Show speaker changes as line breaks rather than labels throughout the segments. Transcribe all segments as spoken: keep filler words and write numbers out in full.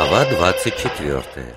Глава двадцать четвёртая.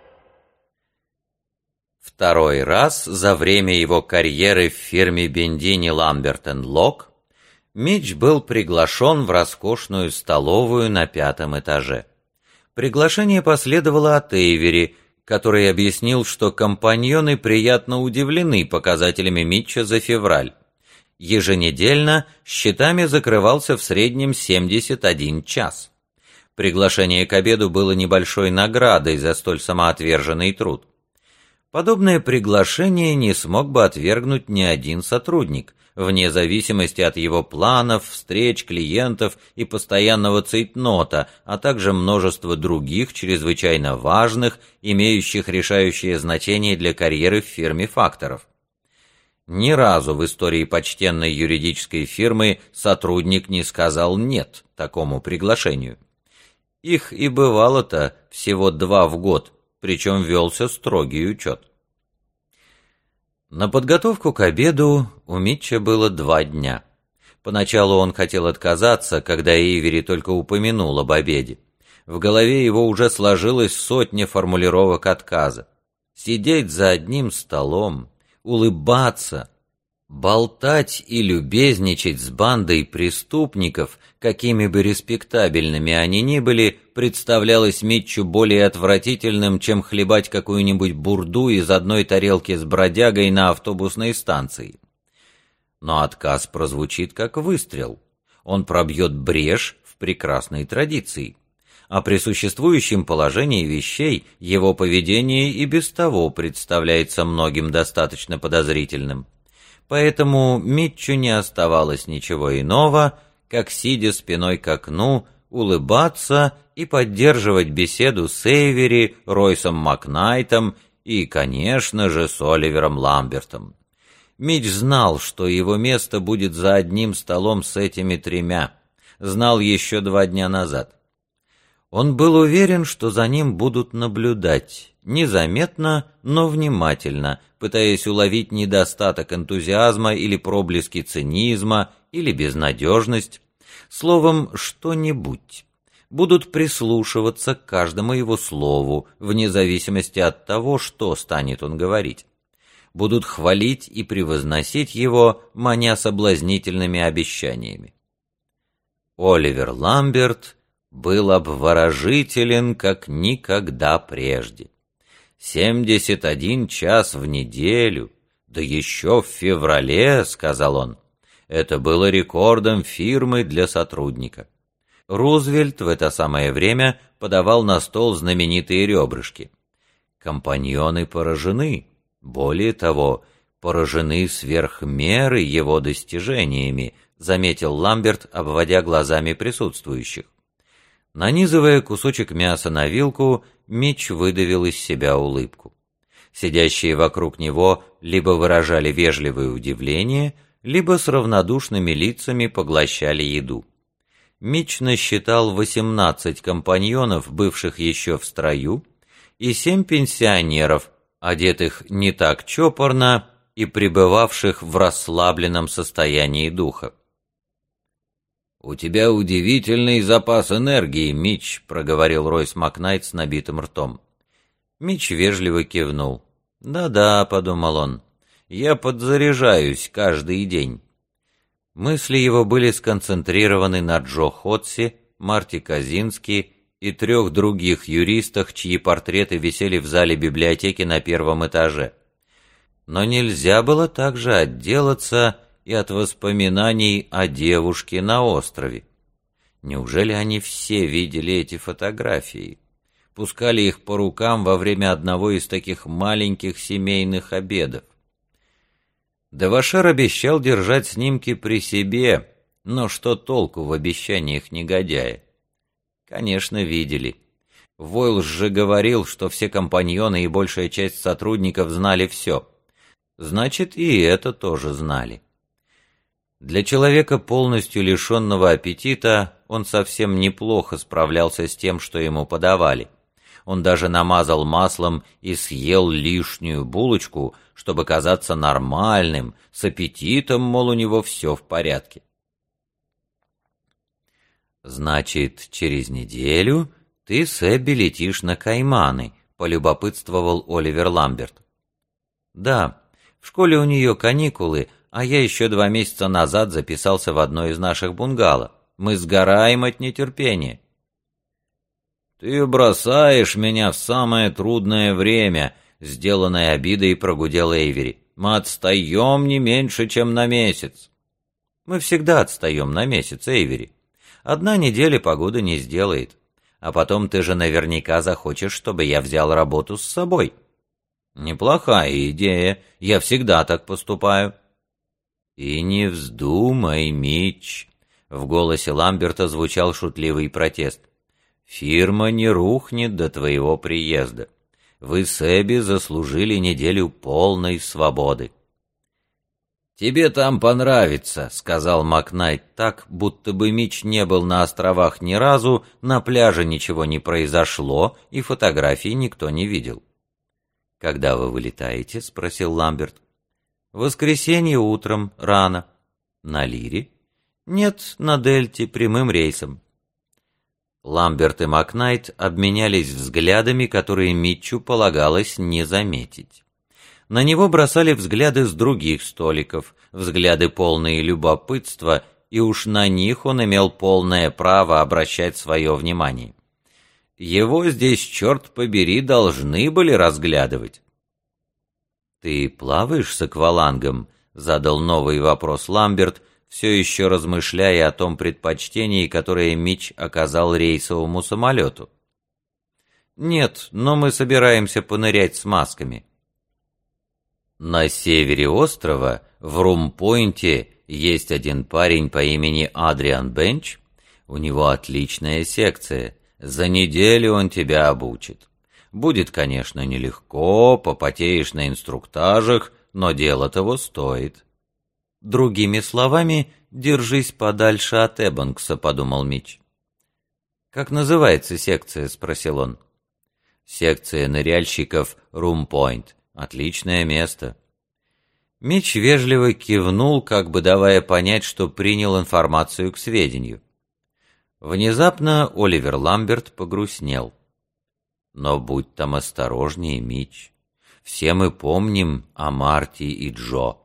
Второй раз за время его карьеры в фирме Бендини, Ламберт энд Лок Митч был приглашен в роскошную столовую на пятом этаже. Приглашение последовало от Эйвери, который объяснил, что компаньоны приятно удивлены показателями Митча за февраль. Еженедельно счетами закрывался в среднем семьдесят один час. Приглашение к обеду было небольшой наградой за столь самоотверженный труд. Подобное приглашение не смог бы отвергнуть ни один сотрудник, вне зависимости от его планов, встреч, клиентов и постоянного цейтнота, а также множества других чрезвычайно важных, имеющих решающее значение для карьеры в фирме факторов. Ни разу в истории почтенной юридической фирмы сотрудник не сказал «нет» такому приглашению. Их и бывало-то всего два в год, причем велся строгий учет. На подготовку к обеду у Митча было два дня. Поначалу он хотел отказаться, когда Эйвери только упомянул об обеде. В голове его уже сложилась сотня формулировок отказа. Сидеть за одним столом, улыбаться, болтать и любезничать с бандой преступников, какими бы респектабельными они ни были, представлялось Митчу более отвратительным, чем хлебать какую-нибудь бурду из одной тарелки с бродягой на автобусной станции. Но отказ прозвучит как выстрел. Он пробьет брешь в прекрасной традиции. А при существующем положении вещей его поведение и без того представляется многим достаточно подозрительным. Поэтому Митчу не оставалось ничего иного, как, сидя спиной к окну, улыбаться и поддерживать беседу с Эйвери, Ройсом Макнайтом и, конечно же, с Оливером Ламбертом. Митч знал, что его место будет за одним столом с этими тремя. Знал еще два дня назад. Он был уверен, что за ним будут наблюдать, незаметно, но внимательно, пытаясь уловить недостаток энтузиазма или проблески цинизма, или безнадежность, словом, что-нибудь. Будут прислушиваться к каждому его слову, вне зависимости от того, что станет он говорить. Будут хвалить и превозносить его, маня соблазнительными обещаниями. Оливер Ламберт был обворожителен, как никогда прежде. «Семьдесят один час в неделю, да еще в феврале», — сказал он. Это было рекордом фирмы для сотрудника. Рузвельт в это самое время подавал на стол знаменитые ребрышки. Компаньоны поражены, более того, поражены сверх меры его достижениями, заметил Ламберт, обводя глазами присутствующих. Нанизывая кусочек мяса на вилку, Митч выдавил из себя улыбку. Сидящие вокруг него либо выражали вежливое удивление, либо с равнодушными лицами поглощали еду. Митч насчитал восемнадцать компаньонов, бывших еще в строю, и семь пенсионеров, одетых не так чопорно и пребывавших в расслабленном состоянии духа. «У тебя удивительный запас энергии, Митч», — проговорил Ройс Макнайт с набитым ртом. Митч вежливо кивнул. «Да-да», — подумал он, — «я подзаряжаюсь каждый день». Мысли его были сконцентрированы на Джо Ходсе, Марти Казински и трех других юристах, чьи портреты висели в зале библиотеки на первом этаже. Но нельзя было также отделаться и от воспоминаний о девушке на острове. Неужели они все видели эти фотографии? Пускали их по рукам во время одного из таких маленьких семейных обедов. Девашер обещал держать снимки при себе, но что толку в обещаниях негодяя? Конечно, видели. Войлс же говорил, что все компаньоны и большая часть сотрудников знали все. Значит, и это тоже знали. Для человека, полностью лишенного аппетита, он совсем неплохо справлялся с тем, что ему подавали. Он даже намазал маслом и съел лишнюю булочку, чтобы казаться нормальным, с аппетитом, мол, у него все в порядке. Значит, через неделю «Ты с Эбби летишь на Кайманы», — полюбопытствовал Оливер Ламберт. «Да, в школе у нее каникулы, а я еще два месяца назад записался в одно из наших бунгало. Мы сгораем от нетерпения». «Ты бросаешь меня в самое трудное время», — сделанной обидой прогудел Эйвери. «Мы отстаем не меньше, чем на месяц». «Мы всегда отстаем на месяц, Эйвери. Одна неделя погода не сделает. А потом ты же наверняка захочешь, чтобы я взял работу с собой». «Неплохая идея. Я всегда так поступаю». «И не вздумай, Митч», — в голосе Ламберта звучал шутливый протест. «Фирма не рухнет до твоего приезда. Вы с Эбби заслужили неделю полной свободы». «Тебе там понравится», — сказал Макнайт так, будто бы Митч не был на островах ни разу, на пляже ничего не произошло и фотографий никто не видел. «Когда вы вылетаете?» — спросил Ламберт. «В воскресенье утром, рано». «На Лире?» «Нет, на Дельте, прямым рейсом». Ламберт и Макнайт обменялись взглядами, которые Митчу полагалось не заметить. На него бросали взгляды с других столиков, взгляды полные любопытства, и уж на них он имел полное право обращать свое внимание. Его здесь, черт побери, должны были разглядывать. «Ты плаваешь с аквалангом?» — задал новый вопрос Ламберт, все еще размышляя о том предпочтении, которое Митч оказал рейсовому самолету. «Нет, но мы собираемся понырять с масками». На севере острова, в Рум-Пойнте, есть один парень по имени Адриан Бенч. У него отличная секция. За неделю он тебя обучит. Будет, конечно, нелегко, попотеешь на инструктажах, но дело того стоит. Другими словами, держись подальше от Эббанкса, подумал Митч. «Как называется секция?» — спросил он. «Секция ныряльщиков Рум-Пойнт. Отличное место». Митч вежливо кивнул, как бы давая понять, что принял информацию к сведению. Внезапно Оливер Ламберт погрустнел. «Но будь там осторожнее, Митч. Все мы помним о Марти и Джо».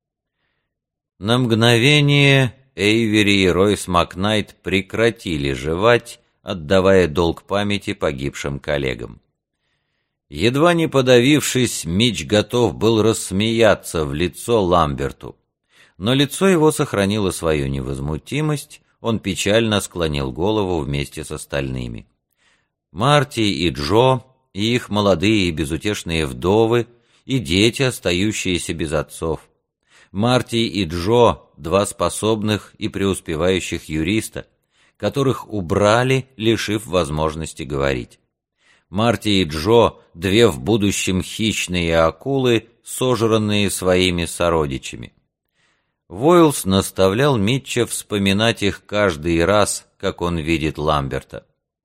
На мгновение Эйвери и Ройс Макнайт прекратили жевать, отдавая долг памяти погибшим коллегам. Едва не подавившись, Митч готов был рассмеяться в лицо Ламберту. Но лицо его сохранило свою невозмутимость, он печально склонил голову вместе с остальными. Марти и Джо, и их молодые и безутешные вдовы, и дети, остающиеся без отцов. Марти и Джо — два способных и преуспевающих юриста, которых убрали, лишив возможности говорить. Марти и Джо — две в будущем хищные акулы, сожранные своими сородичами. Войлс наставлял Митча вспоминать их каждый раз, как он видит Ламберта.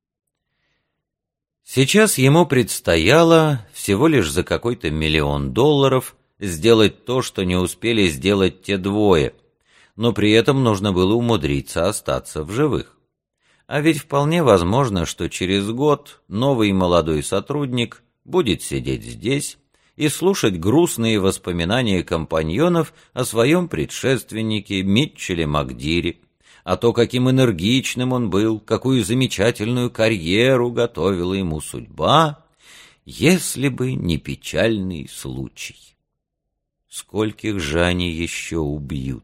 Сейчас ему предстояло всего лишь за какой-то миллион долларов сделать то, что не успели сделать те двое, но при этом нужно было умудриться остаться в живых. А ведь вполне возможно, что через год новый молодой сотрудник будет сидеть здесь и слушать грустные воспоминания компаньонов о своем предшественнике Митчеле Макдире, о том, каким энергичным он был, какую замечательную карьеру готовила ему судьба, если бы не печальный случай. Скольких же они еще убьют?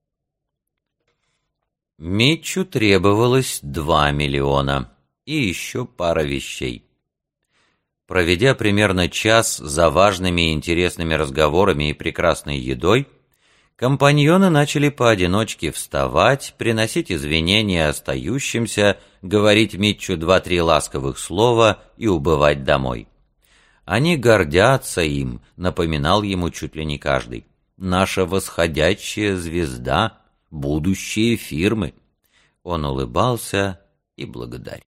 Митчу требовалось два миллиона и еще пара вещей. Проведя примерно час за важными и интересными разговорами и прекрасной едой, компаньоны начали поодиночке вставать, приносить извинения остающимся, говорить Митчу два-три ласковых слова и убывать домой. Они гордятся им, напоминал ему чуть ли не каждый. Наша восходящая звезда, будущее фирмы. Он улыбался и благодарил.